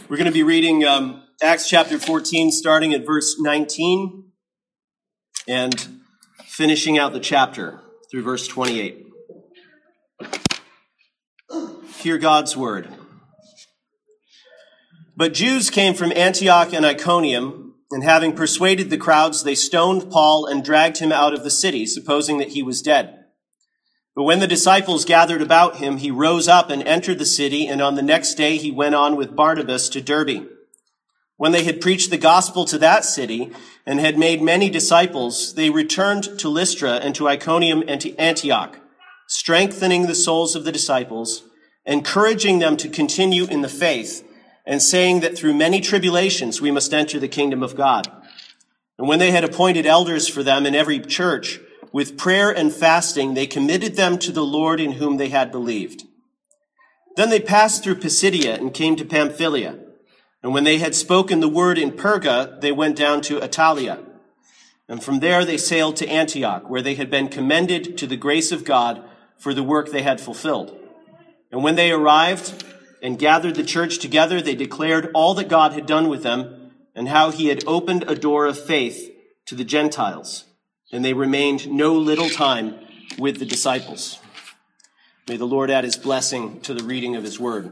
We're going to be reading Acts chapter 14, starting at verse 19 and finishing out the chapter through verse 28. Hear God's word. But Jews came from Antioch and Iconium, and having persuaded the crowds, they stoned Paul and dragged him out of the city, supposing that he was dead. But when the disciples gathered about him, he rose up and entered the city, and on the next day he went on with Barnabas to Derbe. When they had preached the gospel to that city and had made many disciples, they returned to Lystra and to Iconium and to Antioch, strengthening the souls of the disciples, encouraging them to continue in the faith, and saying that through many tribulations we must enter the kingdom of God. And when they had appointed elders for them in every church, with prayer and fasting, they committed them to the Lord in whom they had believed. Then they passed through Pisidia and came to Pamphylia. And when they had spoken the word in Perga, they went down to Attalia. And from there they sailed to Antioch, where they had been commended to the grace of God for the work they had fulfilled. And when they arrived and gathered the church together, they declared all that God had done with them and how he had opened a door of faith to the Gentiles. And they remained no little time with the disciples. May the Lord add his blessing to the reading of his word.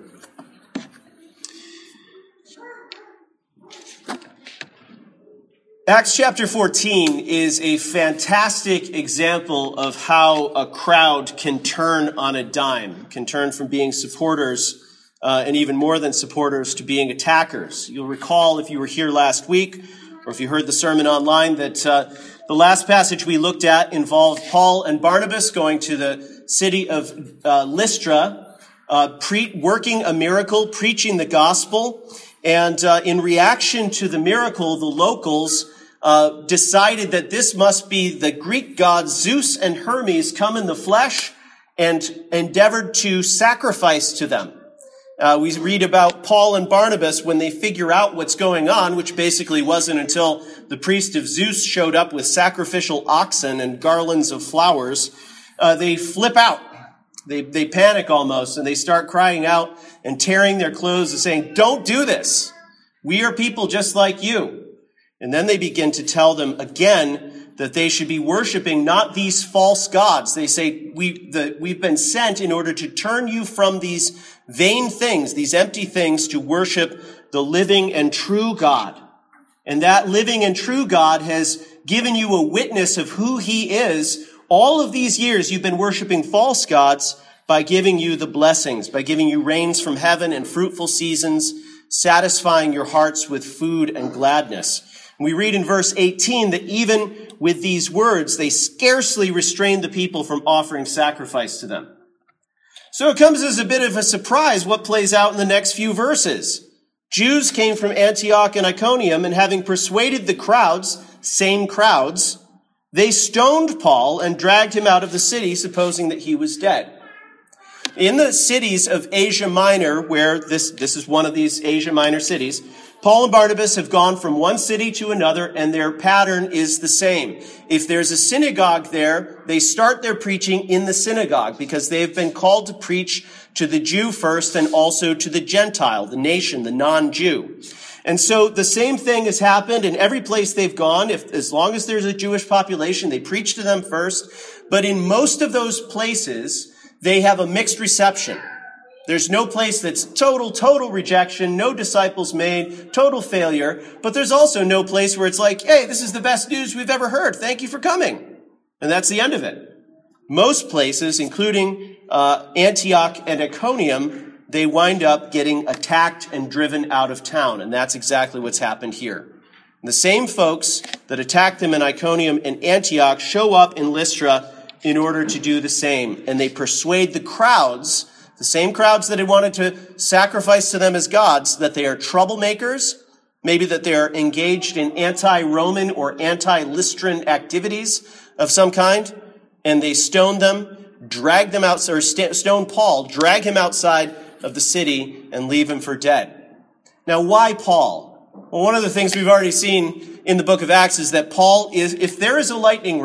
Acts chapter 14 is a fantastic example of how a crowd can turn on a dime, can turn from being supporters and even more than supporters to being attackers. You'll recall if you were here last week or if you heard the sermon online that the last passage we looked at involved Paul and Barnabas going to the city of Lystra, working a miracle, preaching the gospel. And in reaction to the miracle, the locals decided that this must be the Greek gods Zeus and Hermes come in the flesh, and endeavored to sacrifice to them. We read about Paul and Barnabas when they figure out what's going on, which basically wasn't until the priest of Zeus showed up with sacrificial oxen and garlands of flowers. They flip out. They panic almost, and they start crying out and tearing their clothes and saying, "Don't do this. We are people just like you." And then they begin to tell them again that they should be worshiping not these false gods. They say, we've been sent in order to turn you from these vain things, these empty things, to worship the living and true God. And that living and true God has given you a witness of who he is. All of these years you've been worshiping false gods by giving you the blessings, by giving you rains from heaven and fruitful seasons, satisfying your hearts with food and gladness. We read in verse 18 that even with these words, they scarcely restrained the people from offering sacrifice to them. So it comes as a bit of a surprise what plays out in the next few verses. Jews came from Antioch and Iconium, and having persuaded the crowds, same crowds, they stoned Paul and dragged him out of the city, supposing that he was dead. In the cities of Asia Minor, where this is one of these Asia Minor cities, Paul and Barnabas have gone from one city to another, and their pattern is the same. If there's a synagogue there, they start their preaching in the synagogue because they've been called to preach to the Jew first and also to the Gentile, the nation, the non-Jew. And so the same thing has happened in every place they've gone. As long as there's a Jewish population, they preach to them first. But in most of those places, they have a mixed reception. There's no place that's total rejection, no disciples made, total failure. But there's also no place where it's like, hey, this is the best news we've ever heard. Thank you for coming. And that's the end of it. Most places, including Antioch and Iconium, they wind up getting attacked and driven out of town. And that's exactly what's happened here. And the same folks that attacked them in Iconium and Antioch show up in Lystra in order to do the same. And they persuade the crowds, the same crowds that had wanted to sacrifice to them as gods, that they are troublemakers, maybe that they are engaged in anti-Roman or anti-Lystran activities of some kind, and they stone them, drag them out, or stone Paul, drag him outside of the city, and leave him for dead. Now, why Paul? Well, one of the things we've already seen in the book of Acts is that Paul is, if there's lightning,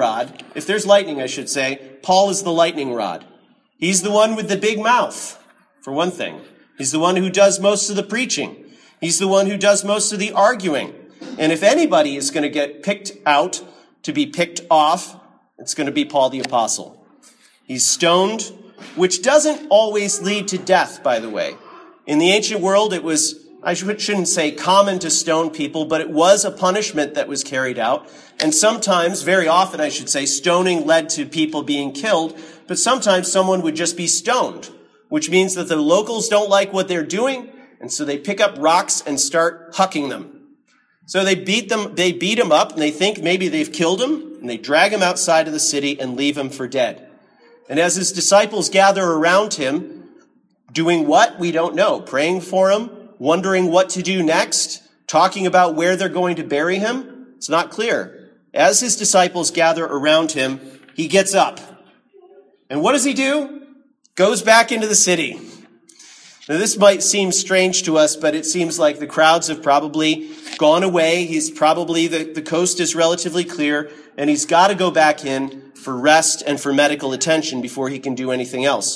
I should say, Paul is the lightning rod. He's the one with the big mouth, for one thing. He's the one who does most of the preaching. He's the one who does most of the arguing. And if anybody is going to get picked out to be picked off, it's going to be Paul the Apostle. He's stoned, which doesn't always lead to death, by the way. In the ancient world, it was, I shouldn't say common to stone people, but it was a punishment that was carried out. And sometimes, very often I should say, stoning led to people being killed, but sometimes someone would just be stoned, which means that the locals don't like what they're doing, and so they pick up rocks and start hucking them. So they beat him up, and they think maybe they've killed him, and they drag him outside of the city and leave him for dead. And as his disciples gather around him, doing what? We don't know. Praying for him, wondering what to do next, talking about where they're going to bury him. It's not clear. As his disciples gather around him, he gets up. And what does he do? Goes back into the city. Now, this might seem strange to us, but it seems like the crowds have probably gone away. The coast is relatively clear, and he's got to go back in for rest and for medical attention before he can do anything else.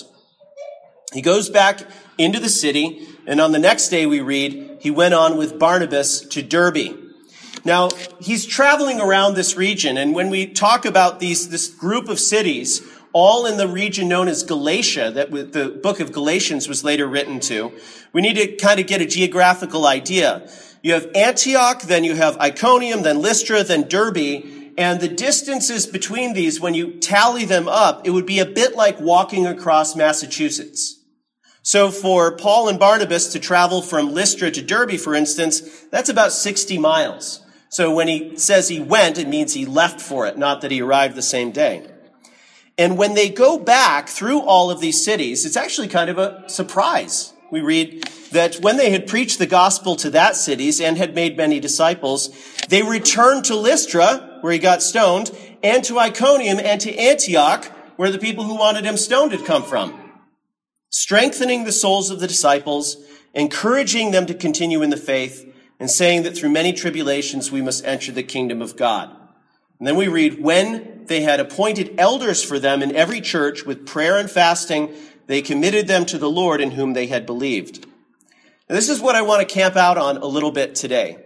He goes back into the city, and on the next day we read, he went on with Barnabas to Derbe. Now, he's traveling around this region, and when we talk about this group of cities, all in the region known as Galatia, that the book of Galatians was later written to, we need to kind of get a geographical idea. You have Antioch, then you have Iconium, then Lystra, then Derbe, and the distances between these, when you tally them up, it would be a bit like walking across Massachusetts. So for Paul and Barnabas to travel from Lystra to Derbe, for instance, that's about 60 miles. So when he says he went, it means he left for it, not that he arrived the same day. And when they go back through all of these cities, it's actually kind of a surprise. We read that when they had preached the gospel to that cities and had made many disciples, they returned to Lystra, where he got stoned, and to Iconium and to Antioch, where the people who wanted him stoned had come from, strengthening the souls of the disciples, encouraging them to continue in the faith, and saying that through many tribulations we must enter the kingdom of God. And then we read, when they had appointed elders for them in every church with prayer and fasting, they committed them to the Lord in whom they had believed. Now, this is what I want to camp out on a little bit today.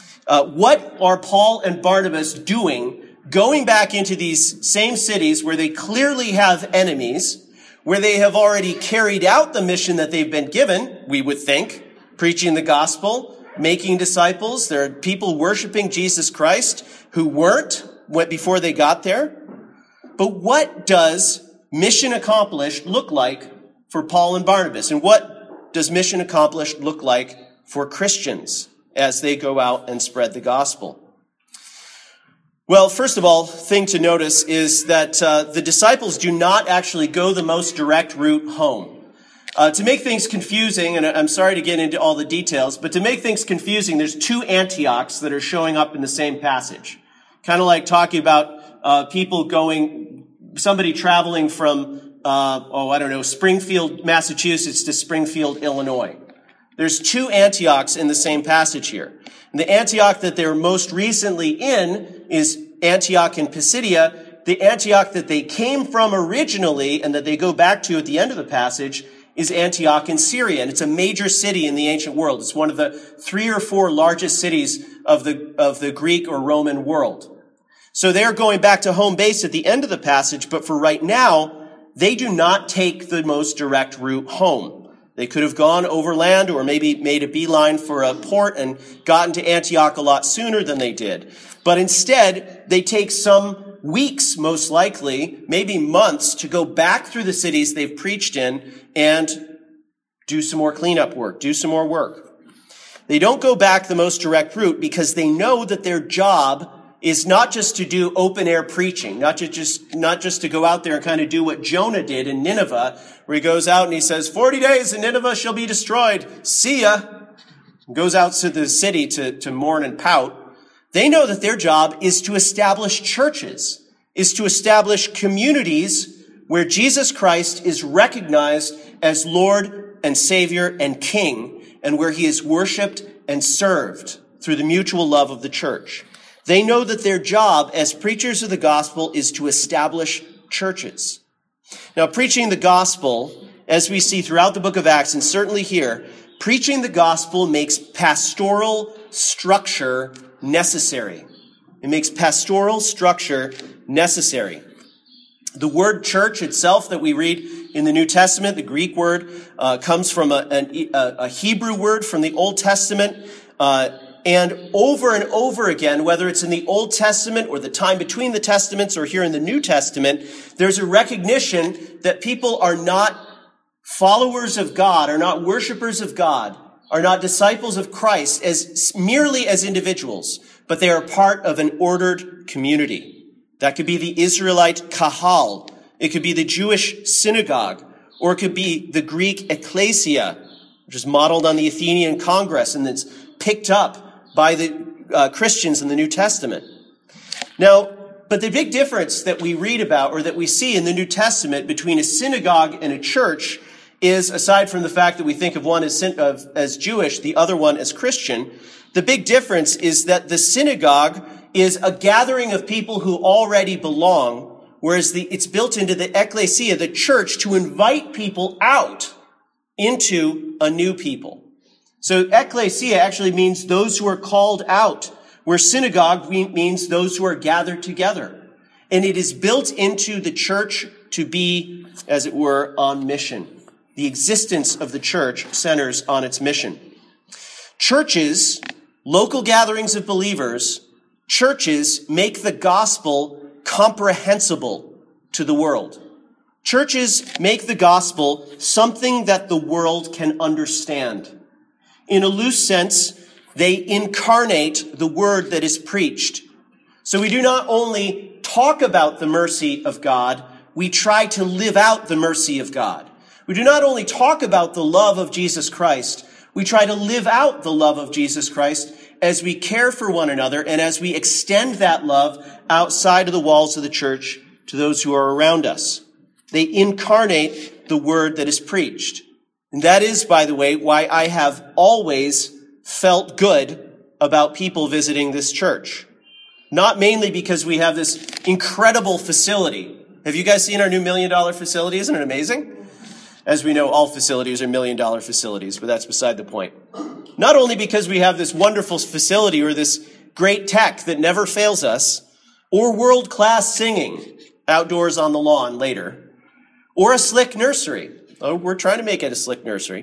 What are Paul and Barnabas doing going back into these same cities where they clearly have enemies, where they have already carried out the mission that they've been given, we would think, preaching the gospel, making disciples. There are people worshiping Jesus Christ who weren't before they got there. But what does mission accomplished look like for Paul and Barnabas? And what does mission accomplished look like for Christians as they go out and spread the gospel? Well, first of all, thing to notice is that the disciples do not actually go the most direct route home. To make things confusing, and I'm sorry to get into all the details, but to make things confusing, there's two Antiochs that are showing up in the same passage. Kind of like talking about somebody traveling from, Springfield, Massachusetts to Springfield, Illinois. There's two Antiochs in the same passage here. And the Antioch that they're most recently in is Antioch in Pisidia. The Antioch that they came from originally and that they go back to at the end of the passage is Antioch in Syria. And it's a major city in the ancient world. It's one of the 3 or 4 largest cities of the Greek or Roman world. So they're going back to home base at the end of the passage, but for right now, they do not take the most direct route home. They could have gone overland or maybe made a beeline for a port and gotten to Antioch a lot sooner than they did. But instead, they take some weeks, most likely, maybe months, to go back through the cities they've preached in and do some more cleanup work, do some more work. They don't go back the most direct route because they know that their job is not just to do open-air preaching, not just to go out there and kind of do what Jonah did in Nineveh, where he goes out and he says, 40 days and Nineveh shall be destroyed. See ya. And goes out to the city to mourn and pout. They know that their job is to establish churches, is to establish communities where Jesus Christ is recognized as Lord and Savior and King, and where he is worshiped and served through the mutual love of the church. They know that their job as preachers of the gospel is to establish churches. Now, preaching the gospel, as we see throughout the book of Acts, and certainly here, preaching the gospel makes pastoral structure necessary. It makes pastoral structure necessary. The word church itself that we read in the New Testament, the Greek word, comes from a Hebrew word from the Old Testament. And over again, whether it's in the Old Testament or the time between the Testaments or here in the New Testament, there's a recognition that people are not followers of God, are not worshipers of God, are not disciples of Christ merely as individuals, but they are part of an ordered community. That could be the Israelite kahal. It could be the Jewish synagogue, or it could be the Greek ecclesia, which is modeled on the Athenian Congress and that's picked up by the Christians in the New Testament. Now, but the big difference that we read about or that we see in the New Testament between a synagogue and a church is, aside from the fact that we think of one as Jewish, the other one as Christian, the big difference is that the synagogue is a gathering of people who already belong, whereas it's built into the ecclesia, the church, to invite people out into a new people. So ecclesia actually means those who are called out, where synagogue means those who are gathered together. And it is built into the church to be, as it were, on mission. The existence of the church centers on its mission. Churches, local gatherings of believers, churches make the gospel comprehensible to the world. Churches make the gospel something that the world can understand. In a loose sense, they incarnate the word that is preached. So we do not only talk about the mercy of God, we try to live out the mercy of God. We do not only talk about the love of Jesus Christ, we try to live out the love of Jesus Christ as we care for one another and as we extend that love outside of the walls of the church to those who are around us. They incarnate the word that is preached. And that is, by the way, why I have always felt good about people visiting this church. Not mainly because we have this incredible facility. Have you guys seen our new $1 million facility? Isn't it amazing? As we know, all facilities are $1 million facilities, but that's beside the point. Not only because we have this wonderful facility or this great tech that never fails us, or world-class singing outdoors on the lawn later, or a slick nursery. Oh, we're trying to make it a slick nursery.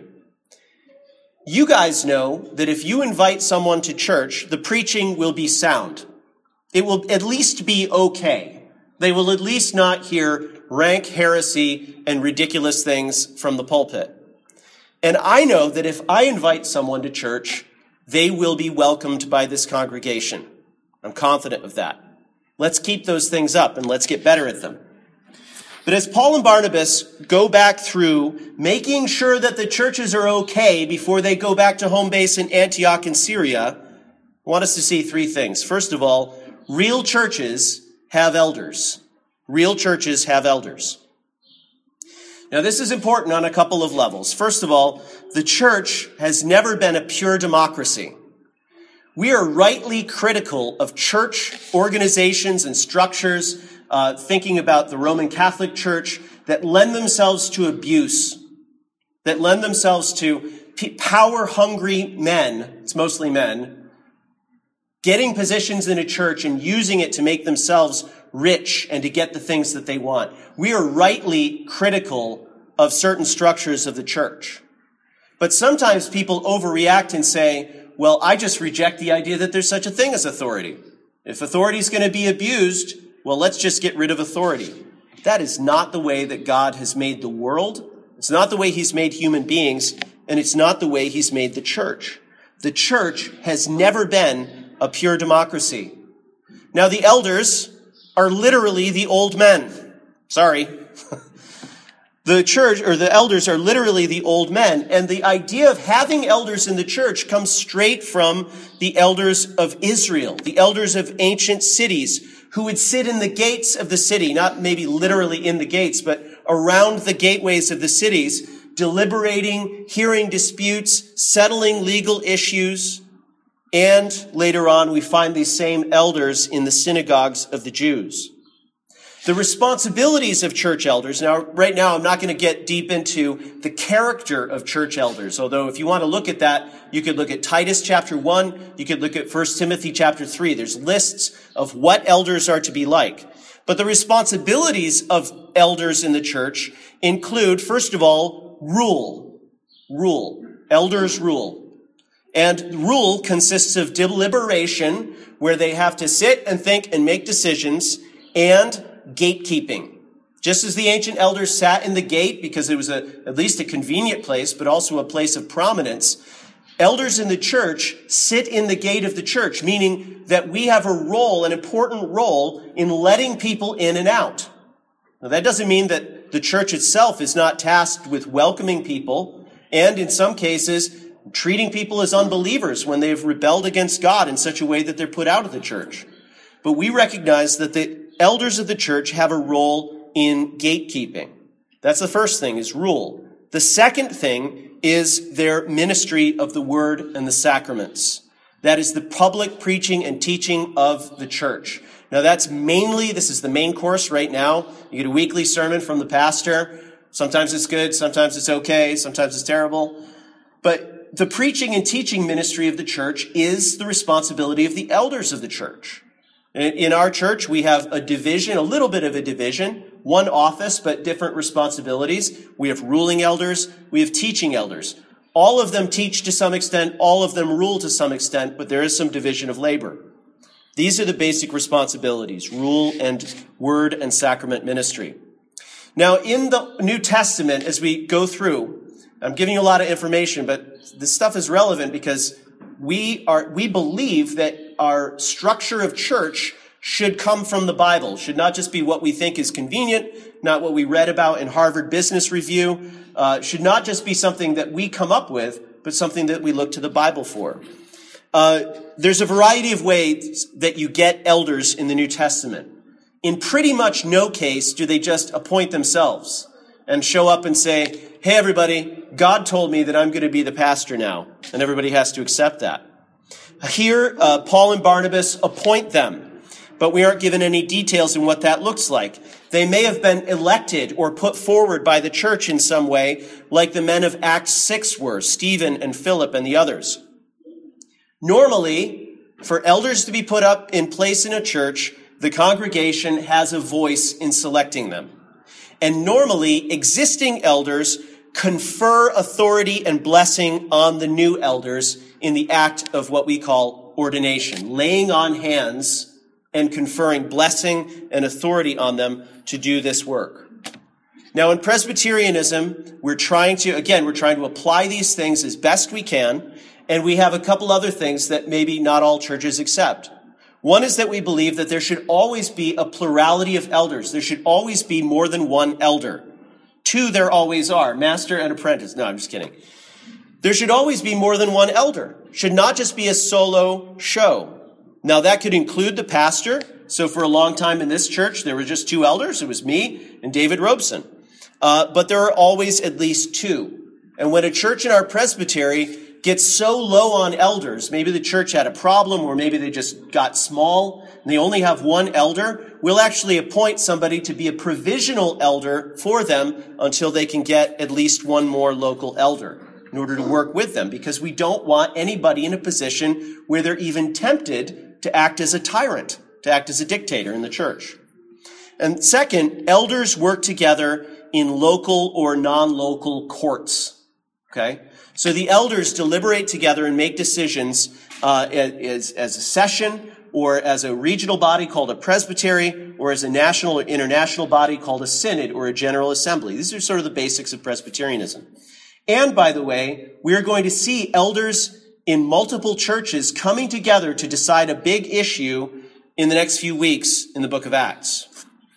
You guys know that if you invite someone to church, the preaching will be sound. It will at least be okay. They will at least not hear rank heresy and ridiculous things from the pulpit. And I know that if I invite someone to church, they will be welcomed by this congregation. I'm confident of that. Let's keep those things up and let's get better at them. But as Paul and Barnabas go back through making sure that the churches are okay before they go back to home base in Antioch in Syria, I want us to see three things. First of all, real churches have elders. Real churches have elders. Now, this is important on a couple of levels. First of all, the church has never been a pure democracy. We are rightly critical of church organizations and structures, thinking about the Roman Catholic Church, that lend themselves to abuse, that lend themselves to power-hungry men, it's mostly men, getting positions in a church and using it to make themselves rich and to get the things that they want. We are rightly critical of certain structures of the church. But sometimes people overreact and say, well, I just reject the idea that there's such a thing as authority. If authority is going to be abused, well, let's just get rid of authority. That is not the way that God has made the world. It's not the way he's made human beings, and it's not the way he's made the church. The church has never been a pure democracy. Now, the elders are literally the old men. Sorry. The church, or the elders, are literally the old men. And the idea of having elders in the church comes straight from the elders of Israel, the elders of ancient cities, who would sit in the gates of the city, not maybe literally in the gates, but around the gateways of the cities, deliberating, hearing disputes, settling legal issues. And later on, we find these same elders in the synagogues of the Jews. The responsibilities of church elders. Now, right now, I'm not going to get deep into the character of church elders. Although, if you want to look at that, you could look at Titus chapter 1. You could look at 1 Timothy chapter 3. There's lists of what elders are to be like. But the responsibilities of elders in the church include, first of all, rule. Rule. Elders rule. And rule consists of deliberation, where they have to sit and think and make decisions, and gatekeeping. Just as the ancient elders sat in the gate because it was at least a convenient place, but also a place of prominence, elders in the church sit in the gate of the church, meaning that we have a role, an important role, in letting people in and out. Now, that doesn't mean that the church itself is not tasked with welcoming people, and in some cases, treating people as unbelievers when they've rebelled against God in such a way that they're put out of the church. But we recognize that the elders of the church have a role in gatekeeping. That's the first thing, is rule. The second thing is their ministry of the word and the sacraments. That is the public preaching and teaching of the church. Now this is the main course right now. You get a weekly sermon from the pastor. Sometimes it's good, sometimes it's okay, sometimes it's terrible. But the preaching and teaching ministry of the church is the responsibility of the elders of the church. In our church, we have a division, a little bit of a division, one office, but different responsibilities. We have ruling elders, we have teaching elders. All of them teach to some extent, all of them rule to some extent, but there is some division of labor. These are the basic responsibilities, rule and word and sacrament ministry. Now, in the New Testament, as we go through, I'm giving you a lot of information, but this stuff is relevant because we believe that our structure of church should come from the Bible, should not just be what we think is convenient, not what we read about in Harvard Business Review, should not just be something that we come up with, but something that we look to the Bible for. There's a variety of ways that you get elders in the New Testament. In pretty much no case do they just appoint themselves and show up and say, hey, everybody, God told me that I'm going to be the pastor now, and everybody has to accept that. Here, Paul and Barnabas appoint them, but we aren't given any details in what that looks like. They may have been elected or put forward by the church in some way, like the men of Acts 6 were, Stephen and Philip and the others. Normally, for elders to be put up in place in a church, the congregation has a voice in selecting them. And normally, existing elders confer authority and blessing on the new elders in the act of what we call ordination, laying on hands and conferring blessing and authority on them to do this work. Now, in Presbyterianism, we're trying to apply these things as best we can, and we have a couple other things that maybe not all churches accept. One is that we believe that there should always be a plurality of elders. There should always be more than one elder. Two, there always are, master and apprentice. No, I'm just kidding. There should always be more than one elder. Should not just be a solo show. Now, that could include the pastor. So for a long time in this church, there were just two elders. It was me and David Robeson. But there are always at least two. And when a church in our presbytery gets so low on elders, maybe the church had a problem, or maybe they just got small, and they only have one elder, we'll actually appoint somebody to be a provisional elder for them until they can get at least one more local elder in order to work with them, because we don't want anybody in a position where they're even tempted to act as a tyrant, to act as a dictator in the church. And second, elders work together in local or non-local courts. Okay? So the elders deliberate together and make decisions as a session, or as a regional body called a presbytery, or as a national or international body called a synod or a general assembly. These are sort of the basics of Presbyterianism. And by the way, we're going to see elders in multiple churches coming together to decide a big issue in the next few weeks in the book of Acts.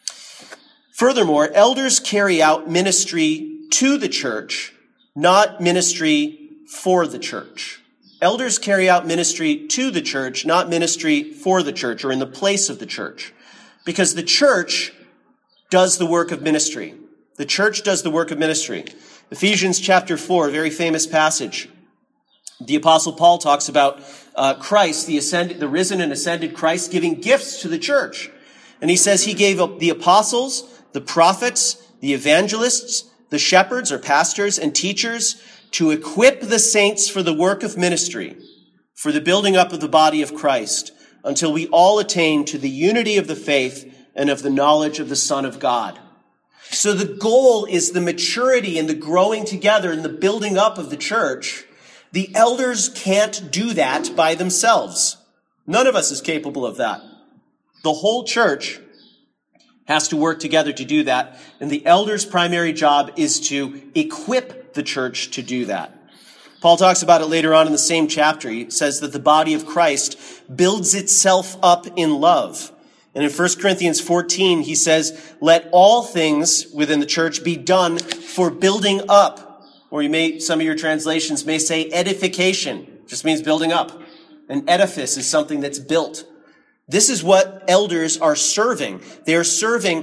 Furthermore, elders carry out ministry to the church, not ministry for the church. Elders carry out ministry to the church, not ministry for the church or in the place of the church. Because the church does the work of ministry. The church does the work of ministry. Ephesians chapter 4, a very famous passage. The Apostle Paul talks about Christ, the risen and ascended Christ, giving gifts to the church. And he says he gave up the apostles, the prophets, the evangelists, the shepherds or pastors and teachers to equip the saints for the work of ministry, for the building up of the body of Christ, until we all attain to the unity of the faith and of the knowledge of the Son of God. So the goal is the maturity and the growing together and the building up of the church. The elders can't do that by themselves. None of us is capable of that. The whole church has to work together to do that, and the elders' primary job is to equip the church to do that. Paul talks about it later on in the same chapter. He says that the body of Christ builds itself up in love. And in 1 Corinthians 14, he says, let all things within the church be done for building up. Or some of your translations may say edification. It just means building up. An edifice is something that's built. This is what elders are serving. They are serving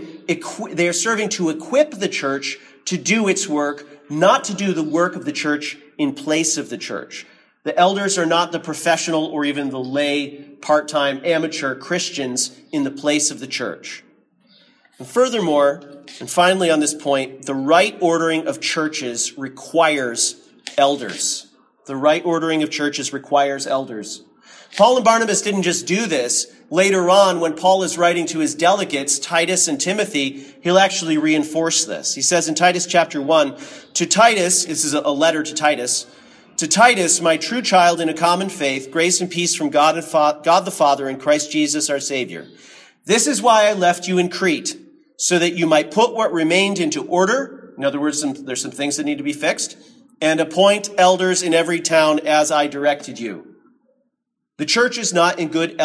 to equip the church to do its work, not to do the work of the church in place of the church. The elders are not the professional or even the lay, part-time, amateur Christians in the place of the church. And furthermore, and finally on this point, the right ordering of churches requires elders. The right ordering of churches requires elders. Paul and Barnabas didn't just do this. Later on, when Paul is writing to his delegates, Titus and Timothy, he'll actually reinforce this. He says in Titus chapter 1, to Titus, this is a letter to Titus, my true child in a common faith, grace and peace from God the Father and Christ Jesus our Savior. This is why I left you in Crete, so that you might put what remained into order. In other words, there's some things that need to be fixed, and appoint elders in every town as I directed you. The church is not in good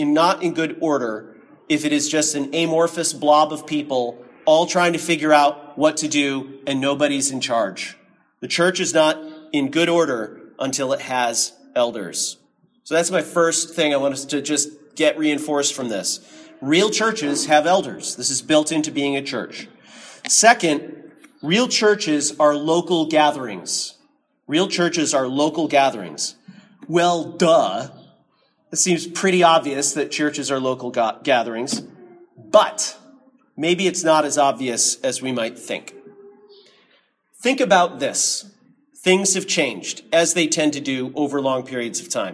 order if it is just an amorphous blob of people all trying to figure out what to do and nobody's in charge. The church is not in good order until it has elders. So that's my first thing I want us to just get reinforced from this. Real churches have elders. This is built into being a church. Second, real churches are local gatherings. Real churches are local gatherings. Well, duh. It seems pretty obvious that churches are local gatherings, but maybe it's not as obvious as we might think. Think about this. Things have changed, as they tend to do over long periods of time.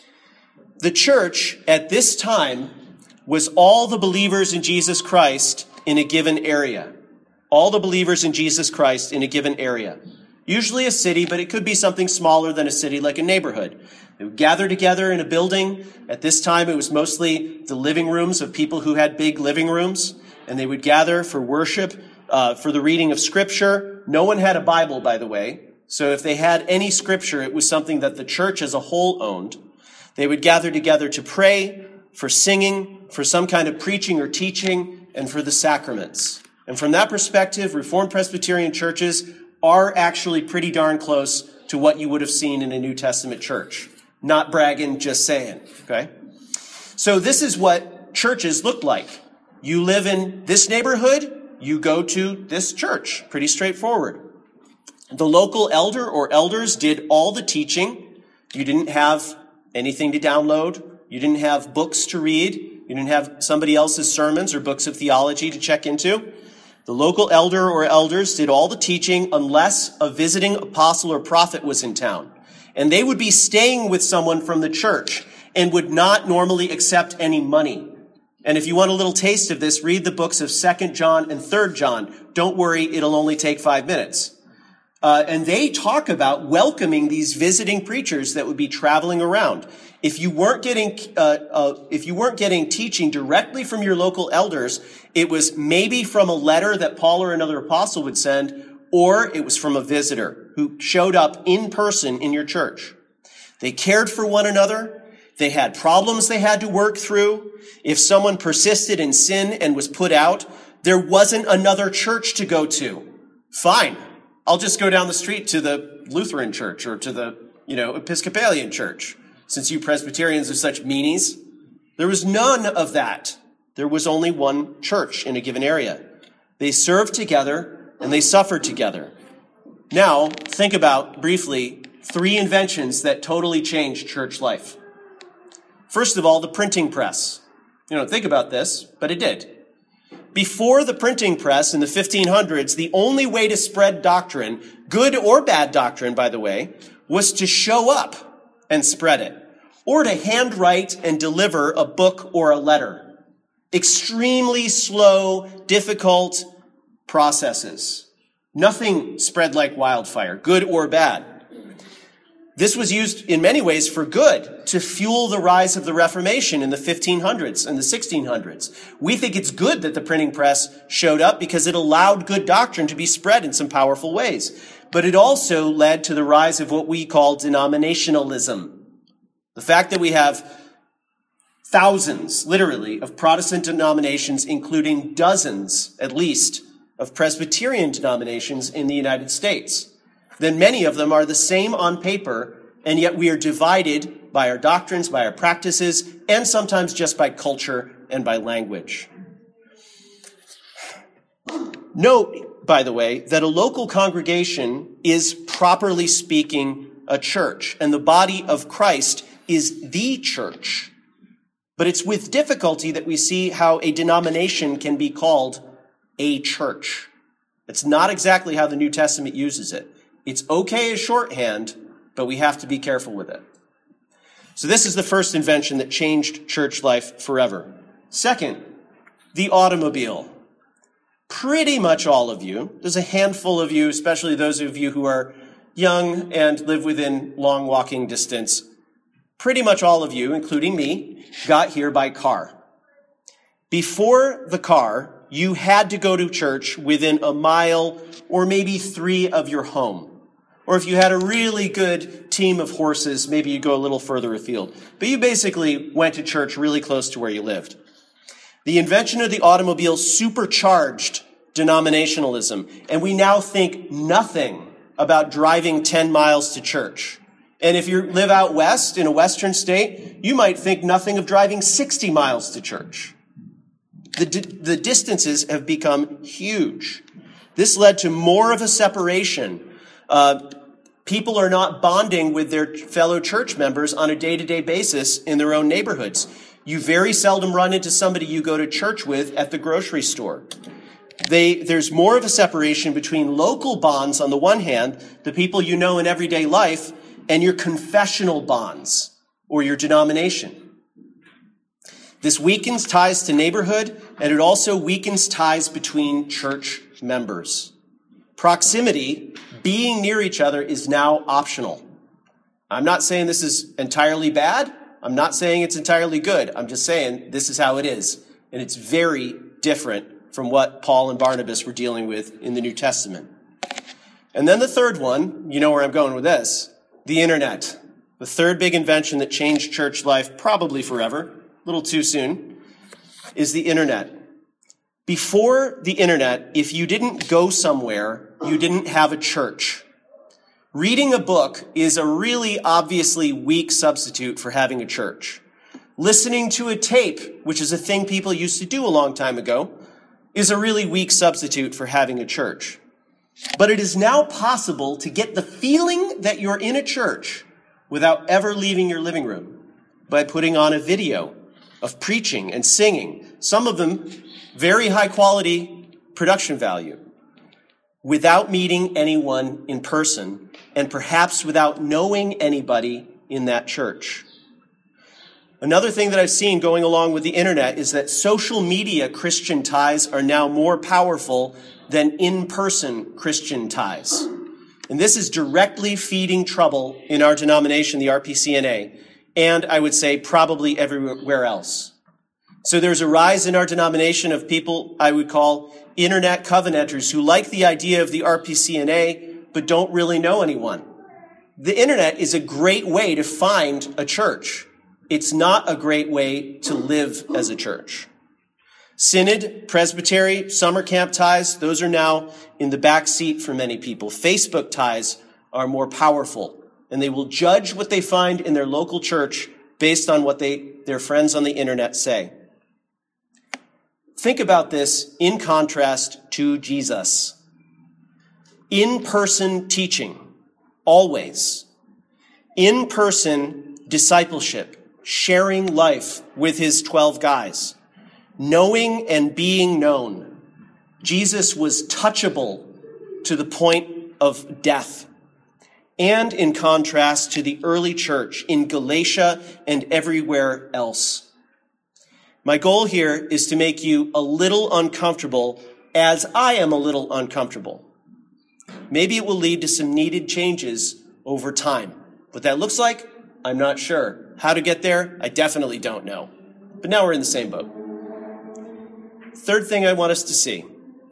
The church at this time was all the believers in Jesus Christ in a given area. All the believers in Jesus Christ in a given area. Usually a city, but it could be something smaller than a city, like a neighborhood. They would gather together in a building. At this time, it was mostly the living rooms of people who had big living rooms, and they would gather for worship, for the reading of Scripture. No one had a Bible, by the way. So if they had any Scripture, it was something that the church as a whole owned. They would gather together to pray, for singing, for some kind of preaching or teaching, and for the sacraments. And from that perspective, Reformed Presbyterian churches are actually pretty darn close to what you would have seen in a New Testament church. Not bragging, just saying, okay? So this is what churches look like. You live in this neighborhood, you go to this church. Pretty straightforward. The local elder or elders did all the teaching. You didn't have anything to download. You didn't have books to read. You didn't have somebody else's sermons or books of theology to check into. The local elder or elders did all the teaching unless a visiting apostle or prophet was in town. And they would be staying with someone from the church and would not normally accept any money. And if you want a little taste of this, read the books of 2 John and 3 John. Don't worry, it'll only take 5 minutes. And they talk about welcoming these visiting preachers that would be traveling around. If you weren't getting teaching directly from your local elders, it was maybe from a letter that Paul or another apostle would send, or it was from a visitor who showed up in person in your church. They cared for one another. They had problems they had to work through. If someone persisted in sin and was put out, there wasn't another church to go to. Fine. I'll just go down the street to the Lutheran church or to the, Episcopalian church, since you Presbyterians are such meanies. There was none of that. There was only one church in a given area. They served together and they suffered together. Now, think about, briefly, 3 inventions that totally changed church life. First of all, the printing press. Think about this, but it did. Before the printing press in the 1500s, the only way to spread doctrine, good or bad doctrine, by the way, was to show up and spread it, or to handwrite and deliver a book or a letter. Extremely slow, difficult processes. Nothing spread like wildfire, good or bad. This was used in many ways for good, to fuel the rise of the Reformation in the 1500s and the 1600s. We think it's good that the printing press showed up because it allowed good doctrine to be spread in some powerful ways. But it also led to the rise of what we call denominationalism. The fact that we have thousands, literally, of Protestant denominations, including dozens, at least, of Presbyterian denominations in the United States. Then many of them are the same on paper, and yet we are divided by our doctrines, by our practices, and sometimes just by culture and by language. Note, by the way, that a local congregation is, properly speaking, a church, and the body of Christ is the church. But it's with difficulty that we see how a denomination can be called a church. It's not exactly how the New Testament uses it. It's okay as shorthand, but we have to be careful with it. So this is the first invention that changed church life forever. Second, the automobile. Pretty much all of you, there's a handful of you, especially those of you who are young and live within long walking distance, pretty much all of you, including me, got here by car. Before the car, you had to go to church within a mile or maybe 3 of your home. Or if you had a really good team of horses, maybe you go a little further afield. But you basically went to church really close to where you lived. The invention of the automobile supercharged denominationalism, and we now think nothing about driving 10 miles to church. And if you live out west in a western state, you might think nothing of driving 60 miles to church. The distances have become huge. This led to more of a separation. People are not bonding with their fellow church members on a day-to-day basis in their own neighborhoods. You very seldom run into somebody you go to church with at the grocery store. There's more of a separation between local bonds on the one hand, the people you know in everyday life, and your confessional bonds or your denomination. This weakens ties to neighborhood, and it also weakens ties between church members. Proximity, being near each other, is now optional. I'm not saying this is entirely bad. I'm not saying it's entirely good. I'm just saying this is how it is. And it's very different from what Paul and Barnabas were dealing with in the New Testament. And then the third one, you know where I'm going with this, the internet. The third big invention that changed church life, probably forever, a little too soon, is the internet. Before the internet, if you didn't go somewhere, you didn't have a church. Reading a book is a really obviously weak substitute for having a church. Listening to a tape, which is a thing people used to do a long time ago, is a really weak substitute for having a church. But it is now possible to get the feeling that you're in a church without ever leaving your living room by putting on a video of preaching and singing, some of them very high quality production value, without meeting anyone in person and perhaps without knowing anybody in that church. Another thing that I've seen going along with the internet is that social media Christian ties are now more powerful than in-person Christian ties. And this is directly feeding trouble in our denomination, the RPCNA, and I would say probably everywhere else. So there's a rise in our denomination of people I would call internet covenanters who like the idea of the RPCNA but don't really know anyone. The internet is a great way to find a church. It's not a great way to live as a church. Synod, presbytery, summer camp ties, those are now in the back seat for many people. Facebook ties are more powerful, and they will judge what they find in their local church based on what their friends on the internet say. Think about this in contrast to Jesus. In-person teaching, always. In-person discipleship, sharing life with his 12 guys. knowing and being known. Jesus was touchable to the point of death. And in contrast to the early church in Galatia and everywhere else. My goal here is to make you a little uncomfortable as I am a little uncomfortable. Maybe it will lead to some needed changes over time. What that looks like, I'm not sure. How to get there, I definitely don't know. But now we're in the same boat. Third thing I want us to see.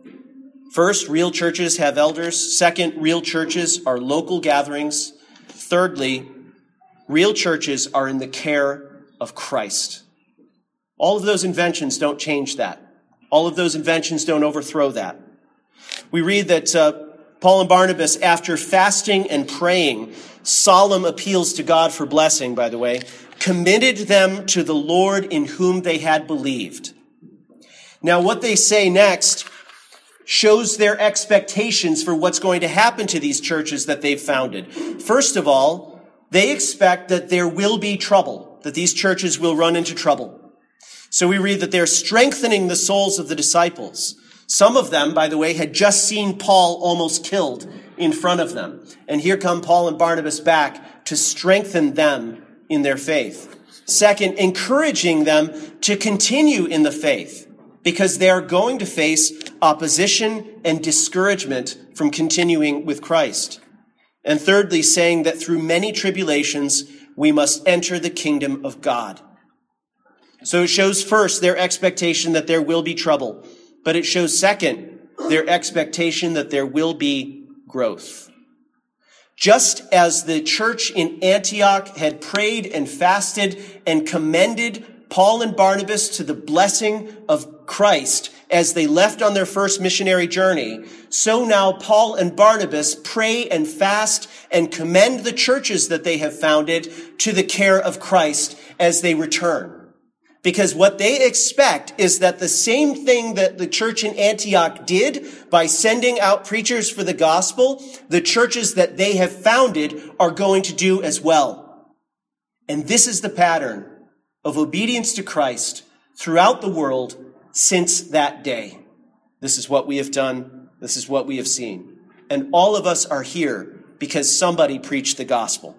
First, real churches have elders. Second, real churches are local gatherings. Thirdly, real churches are in the care of Christ. All of those inventions don't change that. All of those inventions don't overthrow that. We read that Paul and Barnabas, after fasting and praying, solemn appeals to God for blessing, by the way, committed them to the Lord in whom they had believed. Now, what they say next shows their expectations for what's going to happen to these churches that they've founded. First of all, they expect that there will be trouble, that these churches will run into trouble. So we read that they're strengthening the souls of the disciples. Some of them, by the way, had just seen Paul almost killed in front of them. And here come Paul and Barnabas back to strengthen them in their faith. Second, encouraging them to continue in the faith because they are going to face opposition and discouragement from continuing with Christ. And thirdly, saying that through many tribulations, we must enter the kingdom of God. So it shows first their expectation that there will be trouble, but it shows second their expectation that there will be growth. Just as the church in Antioch had prayed and fasted and commended Paul and Barnabas to the blessing of Christ as they left on their first missionary journey, so now Paul and Barnabas pray and fast and commend the churches that they have founded to the care of Christ as they return. Because what they expect is that the same thing that the church in Antioch did by sending out preachers for the gospel, the churches that they have founded are going to do as well. And this is the pattern of obedience to Christ throughout the world since that day. This is what we have done. This is what we have seen. And all of us are here because somebody preached the gospel.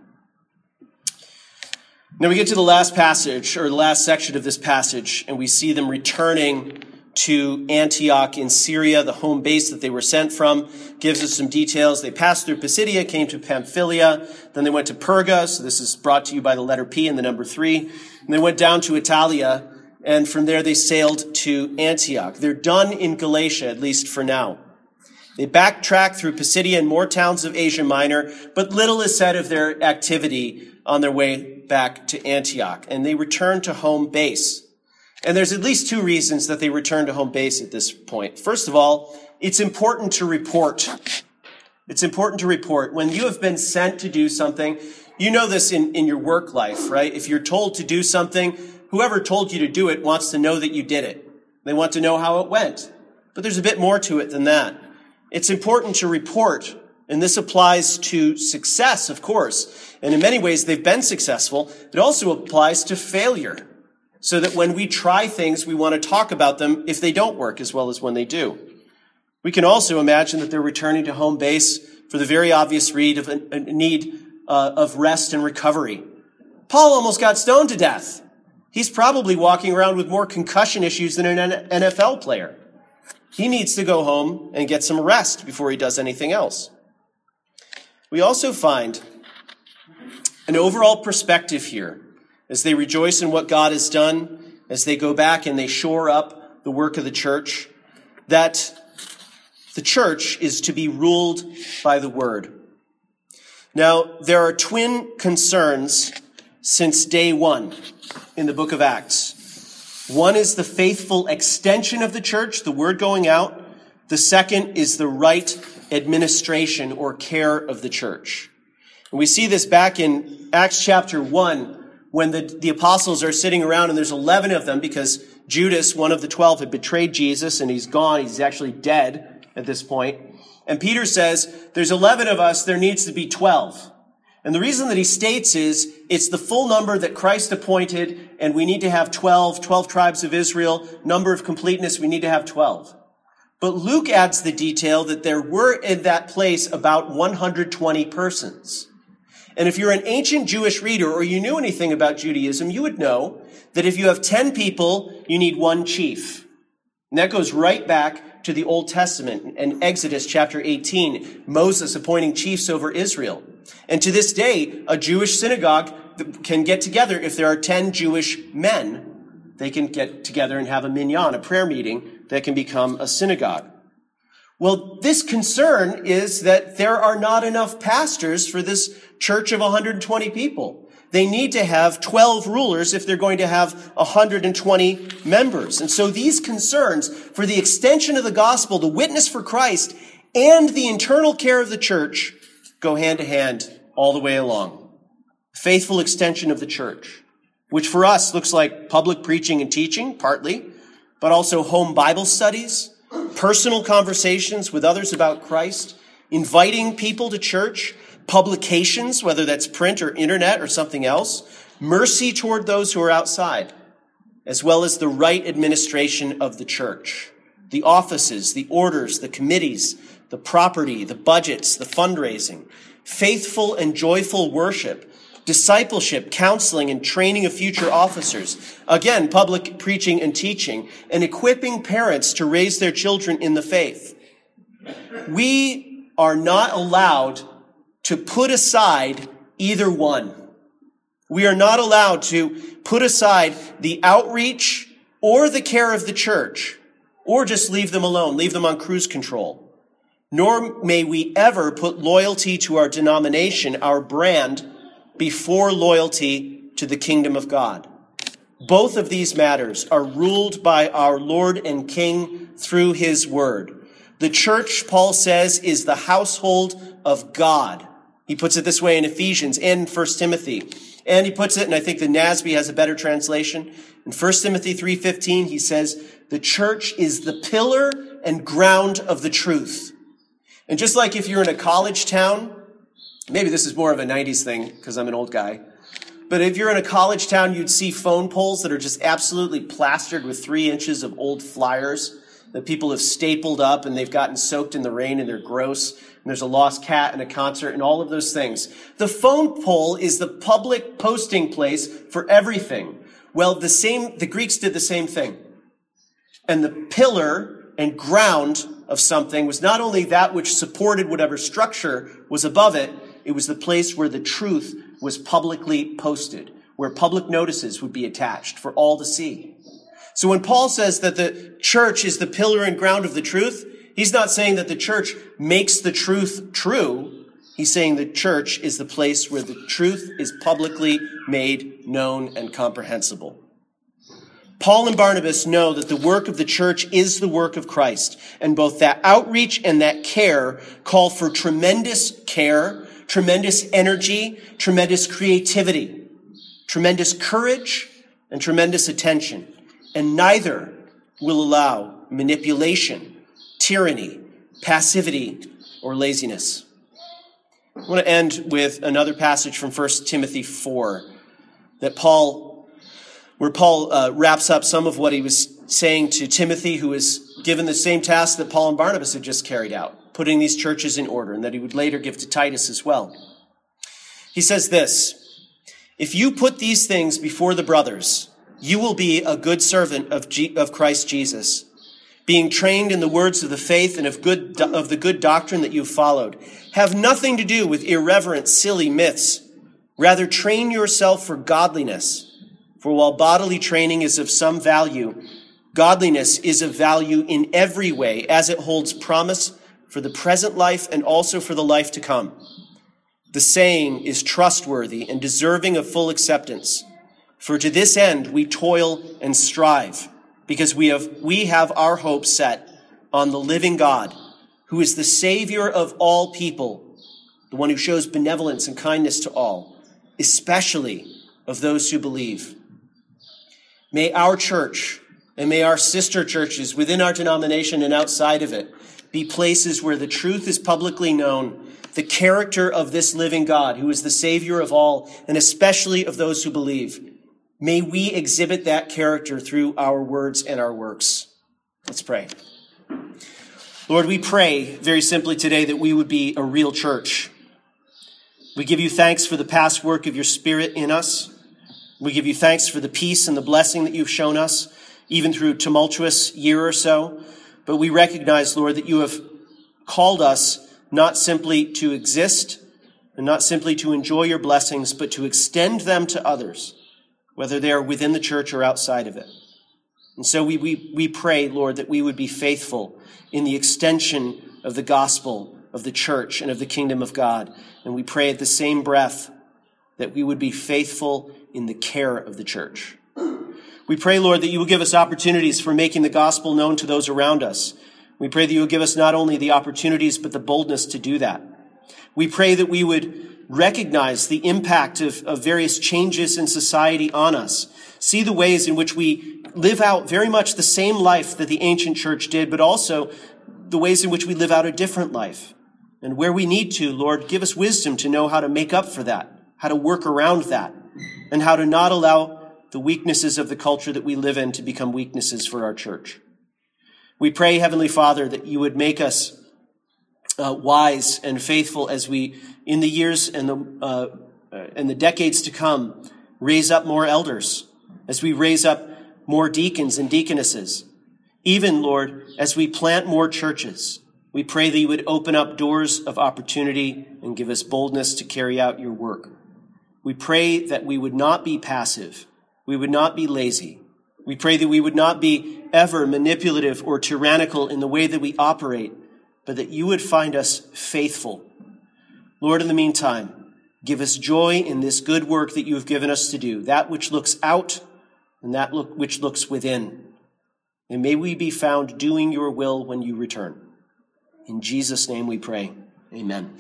Now we get to the last passage, or the last section of this passage, and we see them returning to Antioch in Syria, the home base that they were sent from. Gives us some details. They passed through Pisidia, came to Pamphylia, then they went to Perga, so this is brought to you by the letter P and the number 3. And they went down to Italia, and from there they sailed to Antioch. They're done in Galatia, at least for now. They backtrack through Pisidia and more towns of Asia Minor, but little is said of their activity on their way back to Antioch, and they return to home base. And there's at least 2 reasons that they return to home base at this point. First of all, it's important to report. It's important to report. When you have been sent to do something, you know this in your work life, right? If you're told to do something, whoever told you to do it wants to know that you did it. They want to know how it went. But there's a bit more to it than that. It's important to report, and this applies to success, of course. And in many ways, they've been successful. It also applies to failure, so that when we try things, we want to talk about them if they don't work as well as when they do. We can also imagine that they're returning to home base for the very obvious need of rest and recovery. Paul almost got stoned to death. He's probably walking around with more concussion issues than an NFL player. He needs to go home and get some rest before he does anything else. We also find an overall perspective here as they rejoice in what God has done, as they go back and they shore up the work of the church, that the church is to be ruled by the word. Now, there are twin concerns since day one in the book of Acts. One is the faithful extension of the church, the word going out. The second is the right administration or care of the church. And we see this back in Acts chapter 1 when the apostles are sitting around, and there's 11 of them because Judas, one of the 12, had betrayed Jesus, and he's gone. He's actually dead at this point. And Peter says, there's 11 of us, there needs to be 12. And the reason that he states is it's the full number that Christ appointed, and we need to have 12 tribes of Israel. Number of completeness, we need to have 12. But Luke adds the detail that there were in that place about 120 persons. And if you're an ancient Jewish reader or you knew anything about Judaism, you would know that if you have 10 people, you need one chief. And that goes right back to the Old Testament and Exodus chapter 18, Moses appointing chiefs over Israel. And to this day, a Jewish synagogue can get together if there are 10 Jewish men. They can get together and have a minyan, a prayer meeting that can become a synagogue. Well, this concern is that there are not enough pastors for this church of 120 people. They need to have 12 rulers if they're going to have 120 members. And so these concerns for the extension of the gospel, the witness for Christ, and the internal care of the church go hand to hand all the way along. Faithful extension of the church, which for us looks like public preaching and teaching, partly, but also home Bible studies, personal conversations with others about Christ, inviting people to church, publications, whether that's print or internet or something else, mercy toward those who are outside, as well as the right administration of the church, the offices, the orders, the committees, the property, the budgets, the fundraising, faithful and joyful worship, discipleship, counseling, and training of future officers. Again, public preaching and teaching, and equipping parents to raise their children in the faith. We are not allowed to put aside either one. We are not allowed to put aside the outreach or the care of the church, or just leave them alone, leave them on cruise control. Nor may we ever put loyalty to our denomination, our brand, before loyalty to the kingdom of God. Both of these matters are ruled by our Lord and King through his word. The church, Paul says, is the household of God. He puts it this way in Ephesians and 1 Timothy. And he puts it, and I think the NASB has a better translation. In 1 Timothy 3:15, he says, the church is the pillar and ground of the truth. And just like if you're in a college town, maybe this is more of a 90s thing because I'm an old guy, but if you're in a college town, you'd see phone poles that are just absolutely plastered with 3 inches of old flyers that people have stapled up and they've gotten soaked in the rain and they're gross. And there's a lost cat and a concert and all of those things. The phone pole is the public posting place for everything. Well, the Greeks did the same thing. And the pillar and ground of something was not only that which supported whatever structure was above it, it was the place where the truth was publicly posted, where public notices would be attached for all to see. So when Paul says that the church is the pillar and ground of the truth, he's not saying that the church makes the truth true. He's saying the church is the place where the truth is publicly made known and comprehensible. Paul and Barnabas know that the work of the church is the work of Christ, and both that outreach and that care call for tremendous care, tremendous energy, tremendous creativity, tremendous courage, and tremendous attention. And neither will allow manipulation, tyranny, passivity, or laziness. I want to end with another passage from 1 Timothy 4 where Paul wraps up some of what he was saying to Timothy, who was given the same task that Paul and Barnabas had just carried out, putting these churches in order, and that he would later give to Titus as well. He says this, if you put these things before the brothers, you will be a good servant of Christ Jesus, being trained in the words of the faith and of the good doctrine that you've followed. Have nothing to do with irreverent, silly myths. Rather, train yourself for godliness. For while bodily training is of some value, godliness is of value in every way, as it holds promise for the present life and also for the life to come. The saying is trustworthy and deserving of full acceptance. For to this end we toil and strive, because we have our hope set on the living God, who is the Savior of all people, the one who shows benevolence and kindness to all, especially of those who believe. May our church and may our sister churches within our denomination and outside of it be places where the truth is publicly known, the character of this living God, who is the Savior of all, and especially of those who believe. May we exhibit that character through our words and our works. Let's pray. Lord, we pray very simply today that we would be a real church. We give you thanks for the past work of your Spirit in us. We give you thanks for the peace and the blessing that you've shown us, even through a tumultuous year or so. But we recognize, Lord, that you have called us not simply to exist and not simply to enjoy your blessings, but to extend them to others, whether they are within the church or outside of it. And so we pray, Lord, that we would be faithful in the extension of the gospel, of the church, and of the kingdom of God. And we pray at the same breath that we would be faithful in the care of the church. We pray, Lord, that you will give us opportunities for making the gospel known to those around us. We pray that you will give us not only the opportunities, but the boldness to do that. We pray that we would recognize the impact of various changes in society on us, see the ways in which we live out very much the same life that the ancient church did, but also the ways in which we live out a different life. And where we need to, Lord, give us wisdom to know how to make up for that, how to work around that, and how to not allow the weaknesses of the culture that we live in to become weaknesses for our church. We pray, Heavenly Father, that you would make us wise and faithful as we, in the years and the decades to come, raise up more elders, as we raise up more deacons and deaconesses. Even, Lord, as we plant more churches, we pray that you would open up doors of opportunity and give us boldness to carry out your work. We pray that we would not be passive. We would not be lazy. We pray that we would not be ever manipulative or tyrannical in the way that we operate, but that you would find us faithful. Lord, in the meantime, give us joy in this good work that you have given us to do, that which looks out and that which looks within. And may we be found doing your will when you return. In Jesus' name we pray. Amen.